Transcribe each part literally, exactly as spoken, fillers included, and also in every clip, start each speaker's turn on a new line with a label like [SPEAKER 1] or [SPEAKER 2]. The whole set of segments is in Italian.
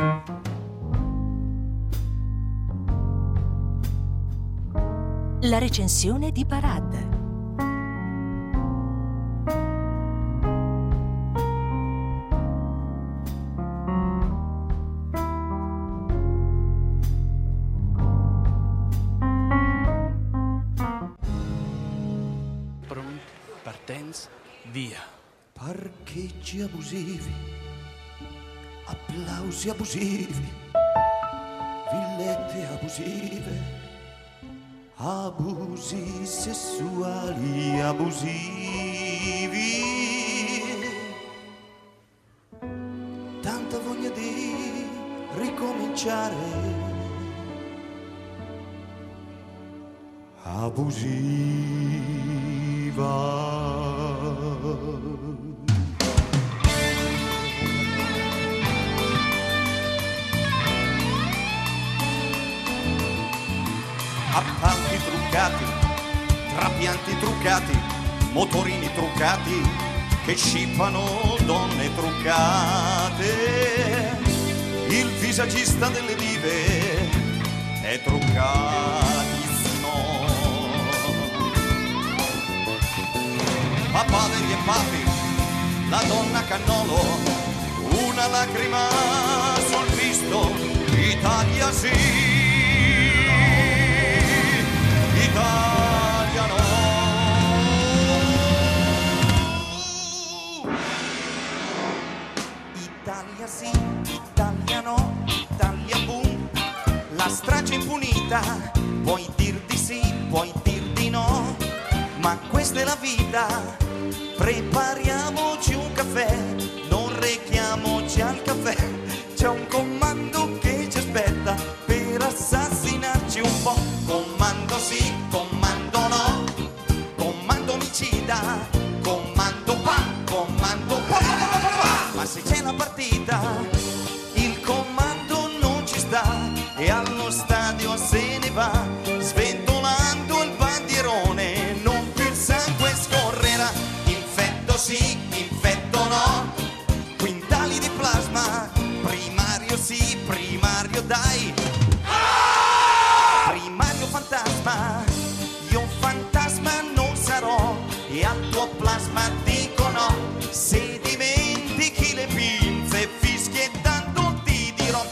[SPEAKER 1] La recensione di Parad.
[SPEAKER 2] Pronti, partenza, via.
[SPEAKER 3] Parcheggi abusivi, applausi abusivi, villette abusive, abusi sessuali abusivi. Tanta voglia di ricominciare, abusiva. Appalti truccati, trapianti truccati, motorini truccati che scippano donne truccate. Il visagista delle dive è truccatissimo. Papaveri e papi, la donna cannolo, una lacrima sul visto, Italia sì. Italiano. Italia sì, italiano, Italia boom, la strage impunita, puoi dir di sì, puoi dir di no, ma questa è la vita, prepariamoci un caffè, non rechiamoci al caffè, c'è un comando che ci aspetta per assassinarci un po'. Comando sì, comando no, comando omicida, comando pa, comando pa, pa, pa, pa, pa. Ma se c'è la partita, il comando non ci sta e allo stadio se ne va, sventolando il bandierone, non più il sangue scorrerà. Infetto sì, infetto no, quintali di plasma, primario sì, primario dai. Primario fantasma, io fantasma non sarò e al tuo plasma dico no. Se dimentichi le pinze fischiettando ti dirò,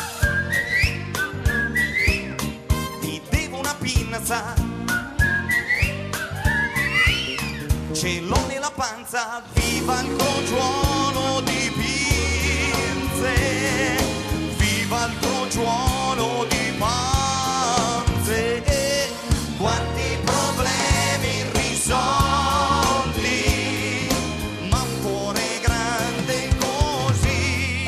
[SPEAKER 3] ti devo una pinza, ce l'ho nella panza, viva il crogiuolo di pinze, viva il crogiuolo di panze. Quanti problemi irrisolti, ma un cuore grande così.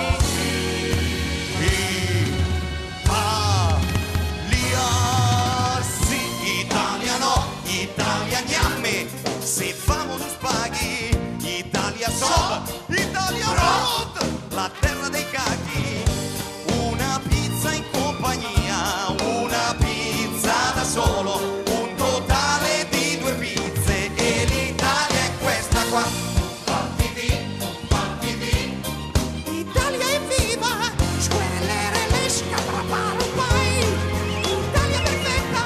[SPEAKER 3] Italia sì, Italia no, Italia gnamme, se famo non spaghi, Italia Sud, Italia Road, la terra dei cachi, una pizza in compagnia, una pizza da solo, un totale di due pizze e l'Italia è questa qua. Fatti di, fatti di, Italia è viva, squerellere le scapraparo poi, Italia perfetta.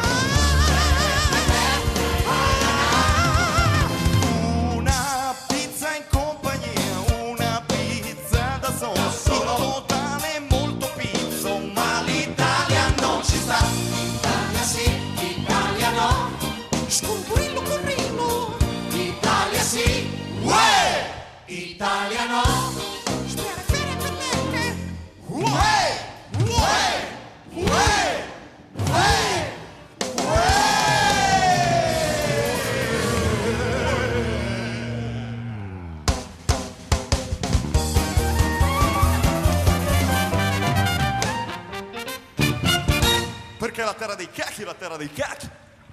[SPEAKER 3] Una pizza in compagnia, una pizza da solo, il totale molto pizzo, ma l'Italia non ci sta. Italia sì, Italia no, scurrillo corrillo, Italia sì, uè, Italia no, spera fere per lette, uè, uè, uè, uè, perché la terra dei cacchi, la terra dei cacchi.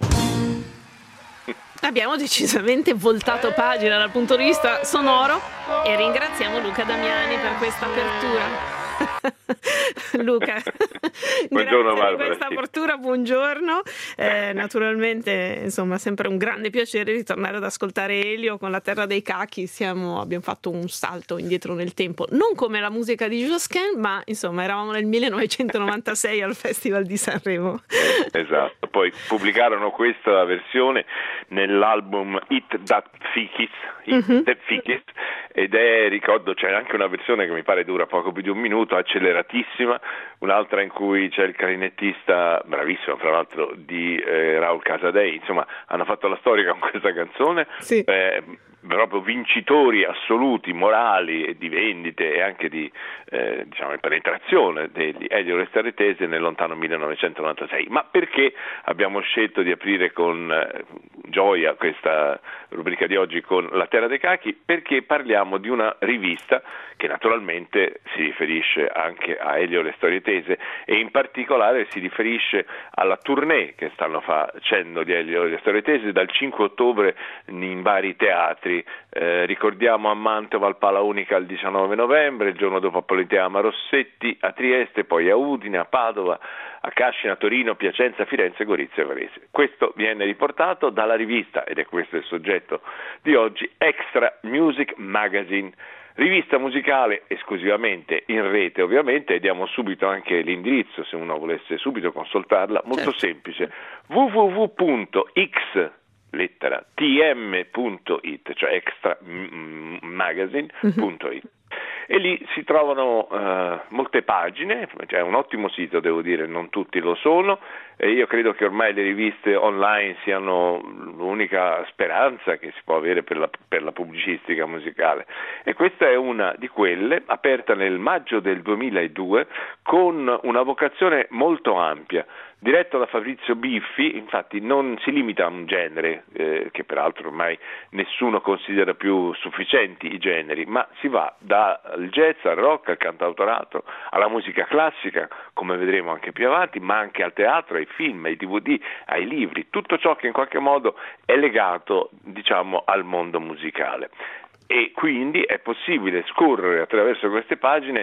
[SPEAKER 4] Abbiamo decisamente voltato pagina dal punto di vista sonoro e ringraziamo Luca Damiani per questa apertura. Luca.
[SPEAKER 5] Buongiorno
[SPEAKER 4] Grazie
[SPEAKER 5] Barbara.
[SPEAKER 4] di questa
[SPEAKER 5] Sì.
[SPEAKER 4] apertura, buongiorno. Eh, naturalmente, insomma, sempre un grande piacere ritornare ad ascoltare Elio con La terra dei cachi. Siamo, abbiamo fatto un salto indietro nel tempo, non come la musica di Josquin, ma insomma eravamo nel millenovecentonovantasei al Festival di Sanremo.
[SPEAKER 5] Esatto, poi pubblicarono questa versione nell'album It That Fikis, It
[SPEAKER 4] Mhm.
[SPEAKER 5] That Fikis, ed è, ricordo, c'è anche una versione che mi pare dura poco più di un minuto, acceleratissima, un'altra in cui c'è il clarinettista, bravissimo fra l'altro, di eh, Raul Casadei. Insomma, hanno fatto la storia con questa canzone.
[SPEAKER 4] Sì.
[SPEAKER 5] eh, proprio vincitori assoluti, morali e di vendite e anche di eh, diciamo, penetrazione degli Elio Le Stelle Tese nel lontano millenovecentonovantasei. Ma perché abbiamo scelto di aprire con eh, gioia questa rubrica di oggi con La terra dei cachi? Perché parliamo di una rivista che naturalmente si riferisce anche a Elio Le Storie Tese e in particolare si riferisce alla tournée che stanno facendo di Elio Le Storie Tese dal cinque ottobre in vari teatri. Eh, ricordiamo a Mantova al Pala Unica il diciannove novembre, il giorno dopo a Politeama Rossetti, a Trieste, poi a Udine, a Padova, a Cascina, Torino, Piacenza, Firenze, Gorizia e Varese. Questo viene riportato dalla rivista, ed è questo il soggetto di oggi, Extra Music Magazine, rivista musicale esclusivamente in rete ovviamente, e diamo subito anche l'indirizzo se uno volesse subito consultarla, molto
[SPEAKER 4] Certo.
[SPEAKER 5] semplice, w w w punto x lettera tm punto it, cioè extra magazine punto it. E lì si trovano uh, molte pagine, cioè un ottimo sito, devo dire, non tutti lo sono, e io credo che ormai le riviste online siano l'unica speranza che si può avere per la, per la pubblicistica musicale, e questa è una di quelle, aperta nel maggio del duemiladue con una vocazione molto ampia. Diretto da Fabrizio Biffi, infatti non si limita a un genere, eh, che peraltro ormai nessuno considera più sufficienti i generi, ma si va dal jazz al rock, al cantautorato, alla musica classica, come vedremo anche più avanti, ma anche al teatro, ai film, ai D V D, ai libri, tutto ciò che in qualche modo è legato, diciamo, al mondo musicale. E quindi è possibile scorrere attraverso queste pagine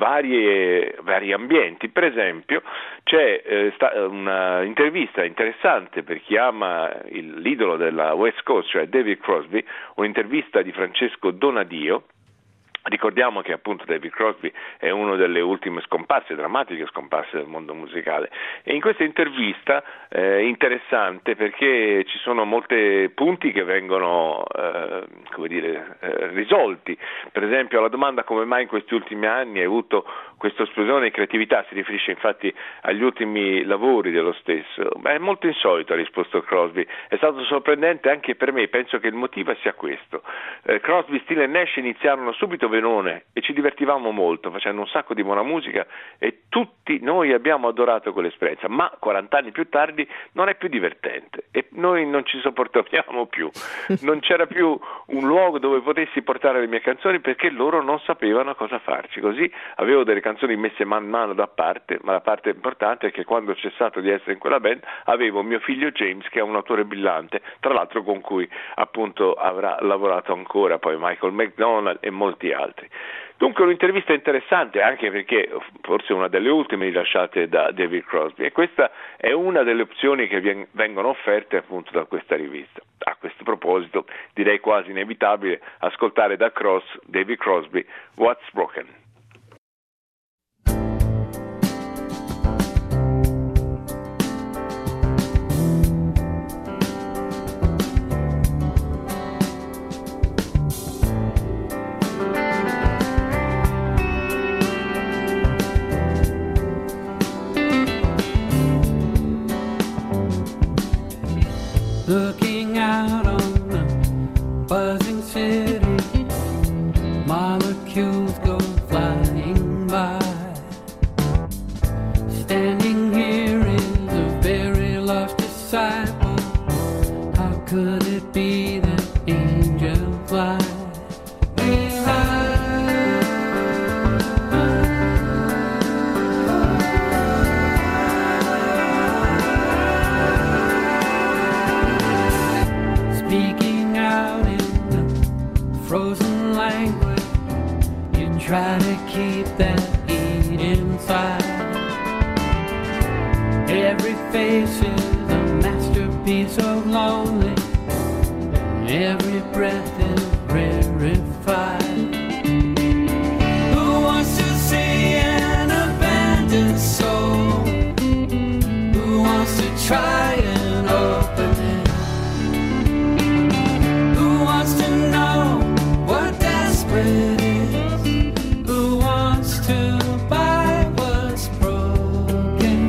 [SPEAKER 5] varie, vari ambienti. Per esempio c'è eh, sta, una intervista interessante per chi ama il, l'idolo della West Coast, cioè David Crosby, un'intervista di Francesco Donadio. Ricordiamo che appunto David Crosby è una delle ultime scomparse, drammatiche scomparse del mondo musicale, e in questa intervista è eh, interessante perché ci sono molti punti che vengono eh, come dire, eh, risolti. Per esempio alla domanda come mai in questi ultimi anni hai avuto questa esplosione di creatività, si riferisce infatti agli ultimi lavori dello stesso. Beh, è molto insolito, ha risposto Crosby, è stato sorprendente anche per me, penso che il motivo sia questo. eh, Crosby, Stills e Nash iniziarono subito Venone e ci divertivamo molto facendo un sacco di buona musica e tutti noi abbiamo adorato quell'esperienza, ma quaranta anni più tardi non è più divertente e noi non ci sopportiamo più, non c'era più un luogo dove potessi portare le mie canzoni perché loro non sapevano cosa farci, così avevo delle canzoni messe man mano da parte, ma la parte importante è che quando ho cessato di essere in quella band avevo mio figlio James, che è un autore brillante, tra l'altro con cui appunto avrà lavorato ancora poi Michael McDonald e molti altri. Dunque un'intervista interessante, anche perché forse una delle ultime rilasciate da David Crosby, e questa è una delle opzioni che vengono offerte appunto da questa rivista. A questo proposito direi quasi inevitabile ascoltare da Cross David Crosby, What's Broken.
[SPEAKER 2] Looking out on the buzzing city, molecules go flying. face is a masterpiece of lonely. Every breath is rarefied. Who wants to see an abandoned soul? Who wants to try and open it? Who wants to know what desperate is? Who wants to buy what's broken?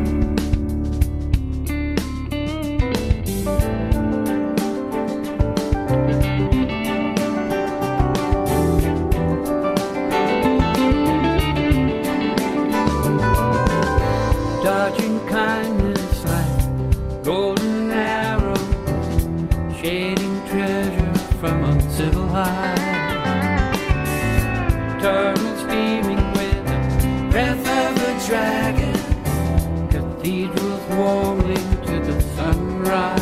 [SPEAKER 2] Dodging kindness like golden arrows, shading treasure from uncivil high. Turtles beaming with the breath of a dragon, cathedrals warming to the sunrise.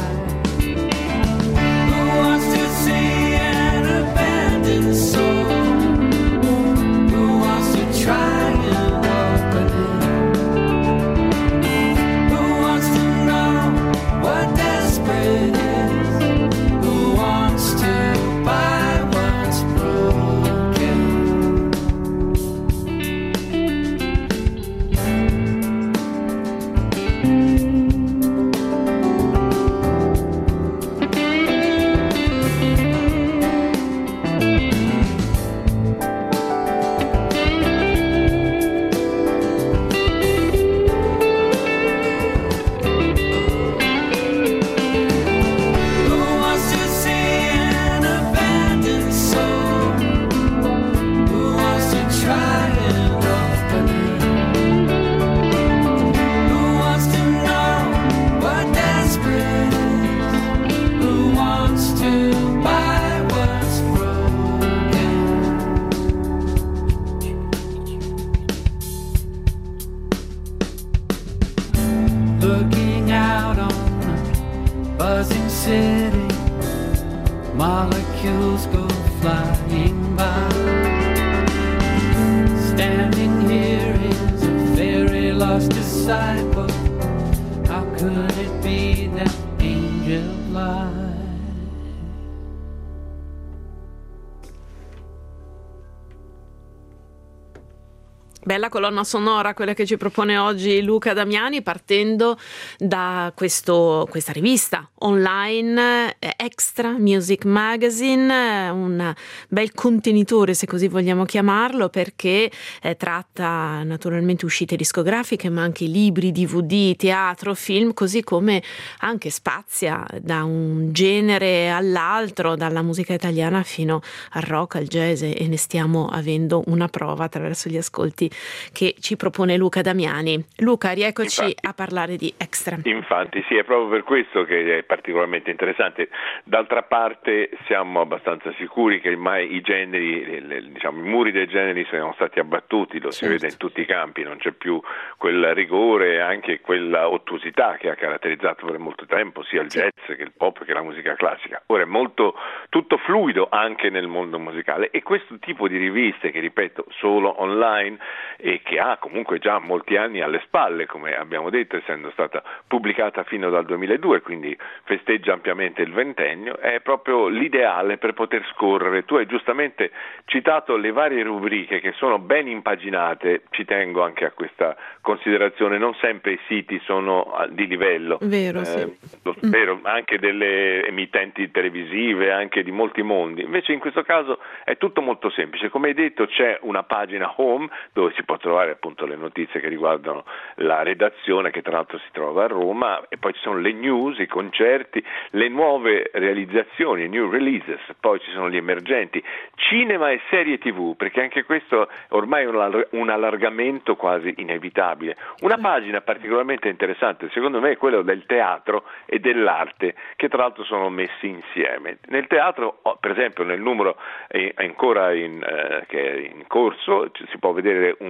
[SPEAKER 2] Who wants to see an abandoned soul? Who wants to try and open it? Who wants to know what desperate is? Who wants to buy what's broken? Who wants to see an abandoned soul? Who wants to try and open it? Who wants to know what desperate is? Who wants to buy what's broken? Looking out on a buzzing city, molecules go flying by. Standing here is a very lost disciple. How could it be that angel lies?
[SPEAKER 4] Bella colonna sonora quella che ci propone oggi Luca Damiani, partendo da questo, questa rivista online eh, Extra Music Magazine, eh, un bel contenitore se così vogliamo chiamarlo, perché eh, tratta naturalmente uscite discografiche ma anche libri, D V D, teatro, film, così come anche spazia da un genere all'altro, dalla musica italiana fino al rock, al jazz, e ne stiamo avendo una prova attraverso gli ascolti che ci propone Luca Damiani. Luca, rieccoci infatti, a parlare di Extra.
[SPEAKER 5] Infatti sì, è proprio per questo che è particolarmente interessante. D'altra parte siamo abbastanza sicuri che ormai i generi, le, diciamo i muri dei generi sono stati abbattuti, lo certo. Si vede in tutti i campi, non c'è più quel rigore, anche quella ottusità che ha caratterizzato per molto tempo sia il sì. jazz che il pop che la musica classica. Ora è molto tutto fluido anche nel mondo musicale, e questo tipo di riviste, che ripeto solo online e che ha comunque già molti anni alle spalle, come abbiamo detto, essendo stata pubblicata fino dal duemiladue, quindi festeggia ampiamente il ventennio, è proprio l'ideale per poter scorrere. Tu hai giustamente citato le varie rubriche che sono ben impaginate, ci tengo anche a questa considerazione, non sempre i siti sono di livello,
[SPEAKER 4] vero,
[SPEAKER 5] eh,
[SPEAKER 4] sì.
[SPEAKER 5] lo spero, anche delle emittenti televisive, anche di molti mondi. Invece in questo caso è tutto molto semplice, come hai detto c'è una pagina home dove si può trovare appunto le notizie che riguardano la redazione, che tra l'altro si trova a Roma, e poi ci sono le news, i concerti, le nuove realizzazioni, new releases, poi ci sono gli emergenti, cinema e serie tv, perché anche questo ormai è un allargamento quasi inevitabile. Una pagina particolarmente interessante secondo me è quella del teatro e dell'arte, che tra l'altro sono messi insieme. Nel teatro, per esempio, nel numero è ancora in, eh, che è in corso, si può vedere un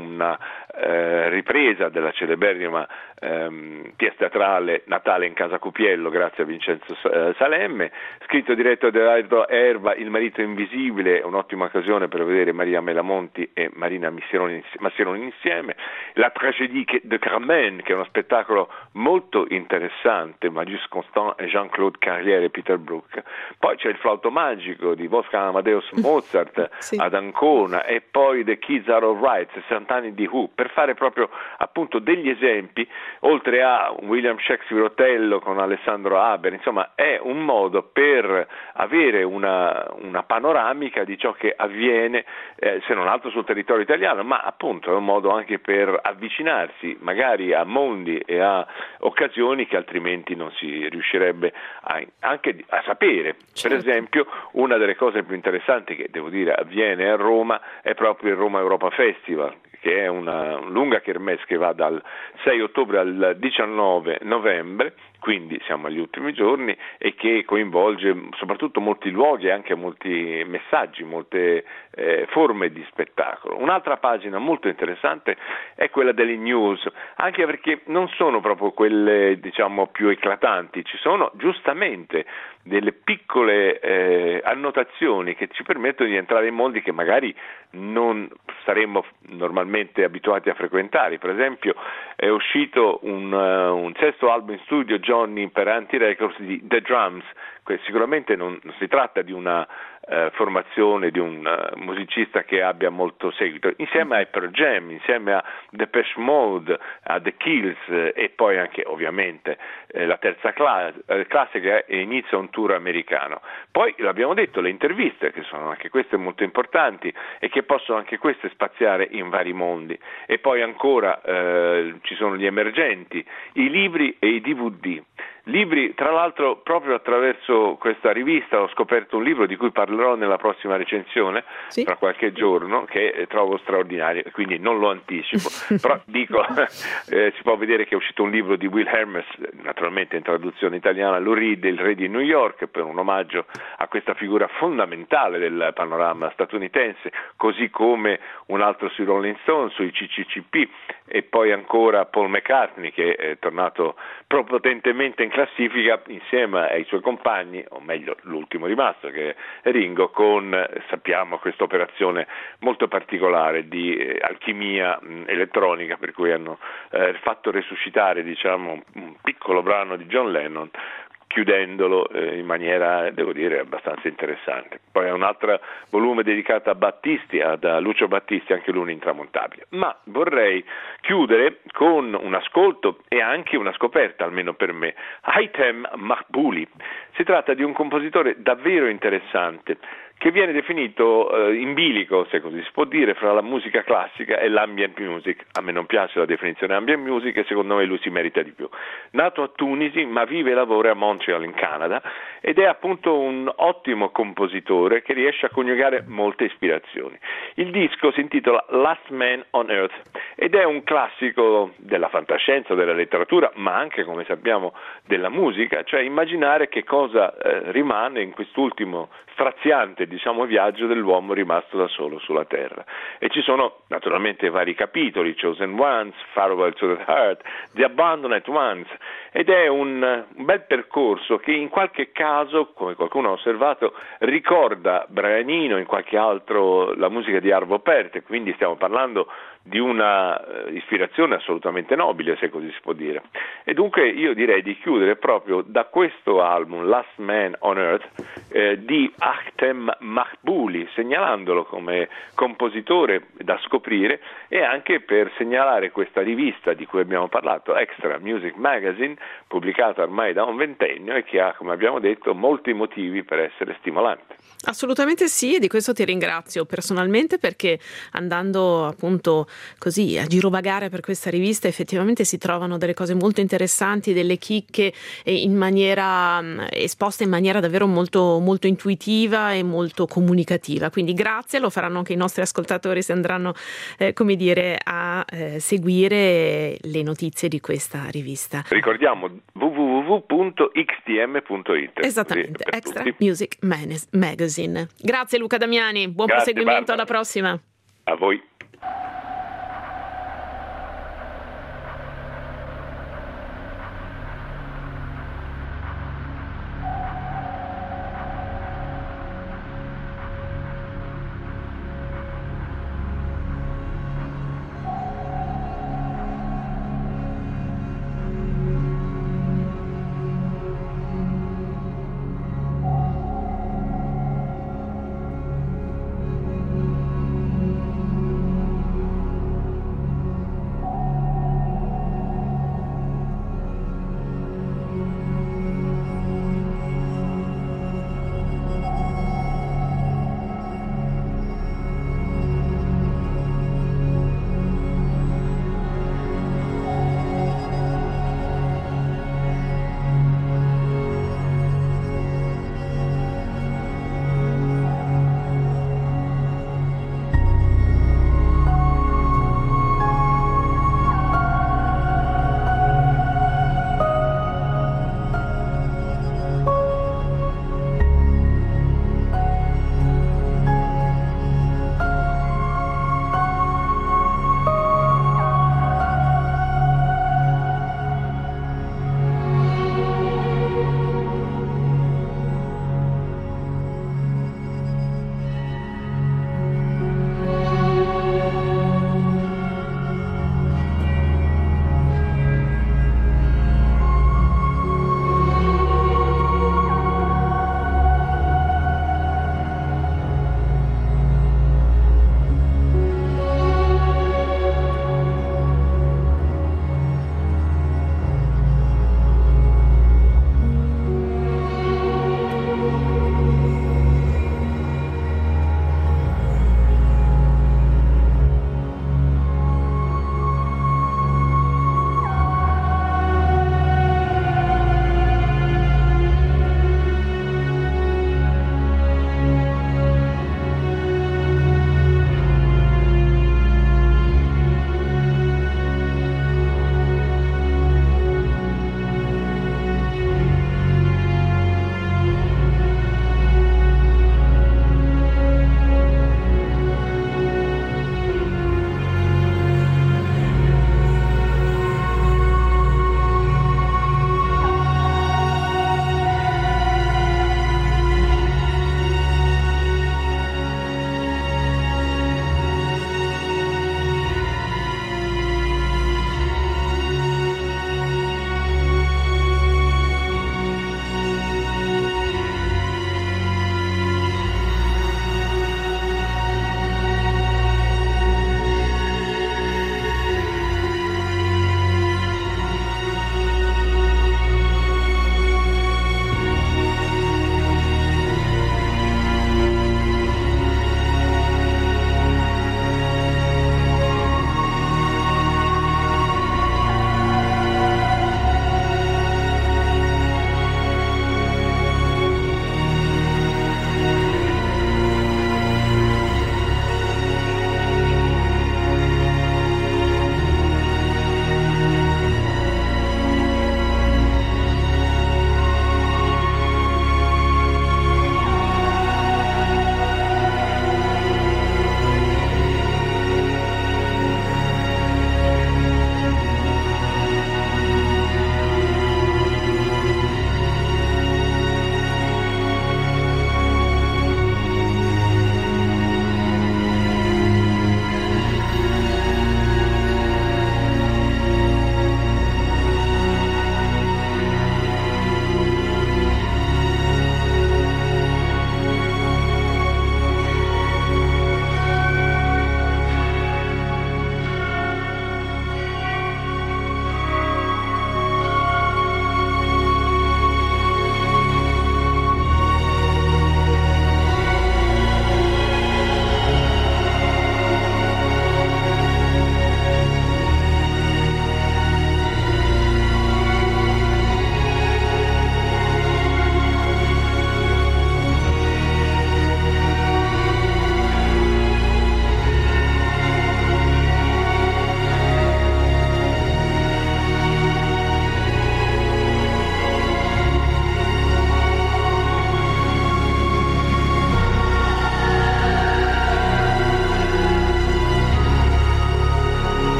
[SPEAKER 5] una eh, ripresa della celeberrima ehm, pièce teatrale Natale in casa Cupiello, grazie a Vincenzo eh, Salemme, scritto e diretto da Edoardo Erba, Il marito invisibile, un'ottima occasione per vedere Maria Melamonti e Marina Mascheroni, Mascheroni insieme, La tragédie de Carmen, che è uno spettacolo molto interessante, Marius Constant e Jean-Claude Carrière e Peter Brook, poi c'è Il flauto magico di Wolfgang Amadeus Mozart
[SPEAKER 4] sì.
[SPEAKER 5] ad Ancona, e poi The Kids Are Alright, sessanta anni di Who, per fare proprio appunto degli esempi, oltre a William Shakespeare Otello con Alessandro Haber. Insomma, è un modo per avere una, una panoramica di ciò che avviene, eh, se non altro sul territorio italiano, ma appunto è un modo anche per avvicinarsi magari a mondi e a occasioni che altrimenti non si riuscirebbe a, anche a sapere.
[SPEAKER 4] Certo.
[SPEAKER 5] Per esempio, una delle cose più interessanti che devo dire avviene a Roma è proprio il Roma Europa Festival, che è una lunga kermesse che va dal sei ottobre al diciannove novembre, quindi siamo agli ultimi giorni, e che coinvolge soprattutto molti luoghi e anche molti messaggi, molte eh, forme di spettacolo. Un'altra pagina molto interessante è quella delle news, anche perché non sono proprio quelle diciamo più eclatanti, ci sono giustamente delle piccole eh, annotazioni che ci permettono di entrare in mondi che magari non saremmo normalmente abituati a frequentare. Per esempio è uscito un, uh, un sesto album in studio Johnny per Anti Records di The Drums. Sicuramente non, non si tratta di una uh, formazione di un uh, musicista che abbia molto seguito, insieme a Pearl Jam, insieme a Depeche Mode, a The Kills eh, e poi anche ovviamente eh, la terza cla- eh, classe che inizia un tour americano. Poi l'abbiamo detto, le interviste, che sono anche queste molto importanti e che possono anche queste spaziare in vari mondi, e poi ancora eh, ci sono gli emergenti, i libri e i D V D. Libri, tra l'altro, proprio attraverso questa rivista ho scoperto un libro di cui parlerò nella prossima recensione,
[SPEAKER 4] sì.
[SPEAKER 5] tra qualche giorno, che trovo straordinario, quindi non lo anticipo, però dico, eh, si può vedere che è uscito un libro di Will Hermes, naturalmente in traduzione italiana, Lou Reed, Il re di New York, per un omaggio a questa figura fondamentale del panorama statunitense, così come un altro sui Rolling Stones, sui C C C P, e poi ancora Paul McCartney, che è tornato prepotentemente in classifica insieme ai suoi compagni, o meglio l'ultimo rimasto che è Ringo, con sappiamo questa operazione molto particolare di eh, alchimia mh, elettronica, per cui hanno eh, fatto resuscitare diciamo un piccolo brano di John Lennon, chiudendolo eh, in maniera, devo dire, abbastanza interessante. Poi è un altro volume dedicato a Battisti, ad a Lucio Battisti, anche lui un intramontabile. Ma vorrei chiudere con un ascolto e anche una scoperta, almeno per me, Haitham Mahbouli. Si tratta di un compositore davvero interessante, che viene definito eh, in bilico, se così si può dire, fra la musica classica e l'ambient music. A me non piace la definizione ambient music e secondo me lui si merita di più. Nato a Tunisi, ma vive e lavora a Montreal in Canada, ed è appunto un ottimo compositore che riesce a coniugare molte ispirazioni. Il disco si intitola Last Man on Earth ed è un classico della fantascienza, della letteratura, ma anche, come sappiamo, della musica, cioè immaginare che cosa eh, rimane in quest'ultimo straziante diciamo viaggio dell'uomo rimasto da solo sulla terra. E ci sono naturalmente vari capitoli, Chosen Ones, Farewell to the Heart, The Abandoned Ones, ed è un, un bel percorso che in qualche caso, come qualcuno ha osservato, ricorda Brian Eno, in qualche altro la musica di Arvo Pärt, quindi stiamo parlando di una uh, ispirazione assolutamente nobile, se così si può dire. E dunque io direi di chiudere proprio da questo album, Last Man on Earth, eh, di Haitham Mahbouli, segnalandolo come compositore da scoprire e anche per segnalare questa rivista di cui abbiamo parlato, Extra Music Magazine, pubblicata ormai da un ventennio e che ha, come abbiamo detto, molti motivi per essere stimolante.
[SPEAKER 4] Assolutamente sì, e di questo ti ringrazio personalmente, perché andando appunto così a girovagare per questa rivista effettivamente si trovano delle cose molto interessanti, delle chicche in maniera esposte in maniera davvero molto, molto intuitiva e molto comunicativa, quindi grazie, lo faranno anche i nostri ascoltatori se andranno eh, come dire a eh, seguire le notizie di questa rivista.
[SPEAKER 5] Ricordiamo w w w punto x t m punto i t.
[SPEAKER 4] Esattamente,
[SPEAKER 5] per
[SPEAKER 4] Extra
[SPEAKER 5] tutti.
[SPEAKER 4] Music Magazine. Grazie Luca Damiani, buon
[SPEAKER 5] Grazie,
[SPEAKER 4] proseguimento,
[SPEAKER 5] Barbara.
[SPEAKER 4] alla prossima.
[SPEAKER 5] A voi.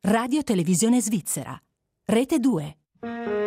[SPEAKER 1] Radio Televisione Svizzera. Rete due.